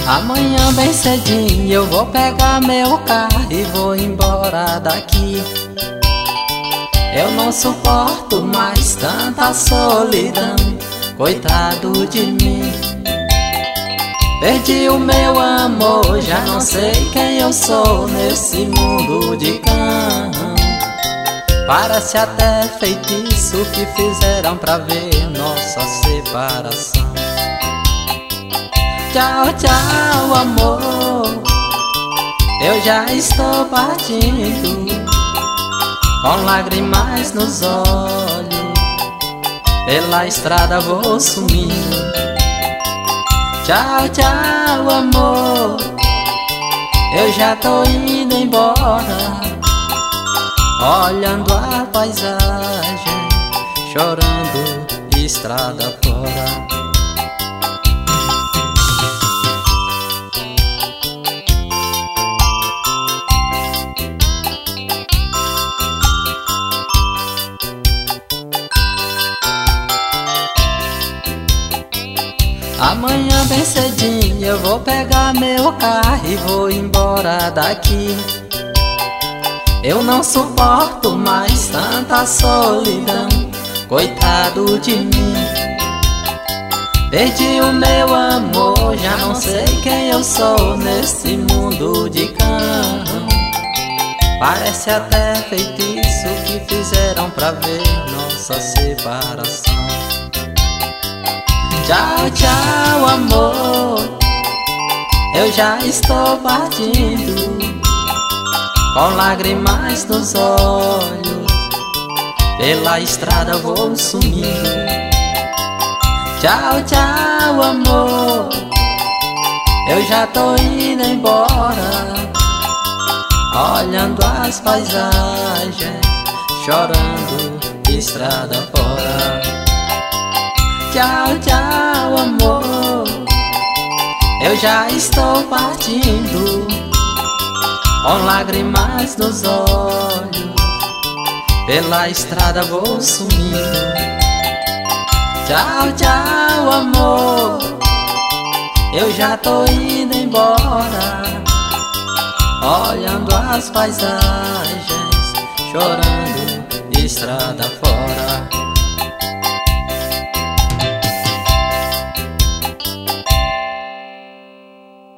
Amanhã bem cedinho eu vou pegar meu carro e vou embora daqui. Eu não suporto mais tanta solidão, coitado de mim. Perdi o meu amor, já não sei quem eu sou nesse mundo de cão. Parece até feitiço que fizeram pra ver nossa separação. Tchau, tchau, amor, eu já estou partindo, com lágrimas nos olhos, pela estrada vou sumindo. Tchau, tchau, amor, eu já tô indo embora, olhando a paisagem, chorando estrada fora. Amanhã bem cedinho eu vou pegar meu carro e vou embora daqui. Eu não suporto mais tanta solidão, coitado de mim. Perdi o meu amor, já não sei quem eu sou nesse mundo de cão. Parece até feitiço que fizeram pra ver nossa separação. Tchau, tchau, amor, eu já estou partindo, com lágrimas nos olhos, pela estrada vou sumindo. Tchau, tchau, amor, eu já tô indo embora, olhando as paisagens, chorando estrada fora. Tchau, tchau, amor, eu já estou partindo, com lágrimas nos olhos, pela estrada vou sumindo. Tchau, tchau, amor, eu já tô indo embora, olhando as paisagens, chorando estrada fora.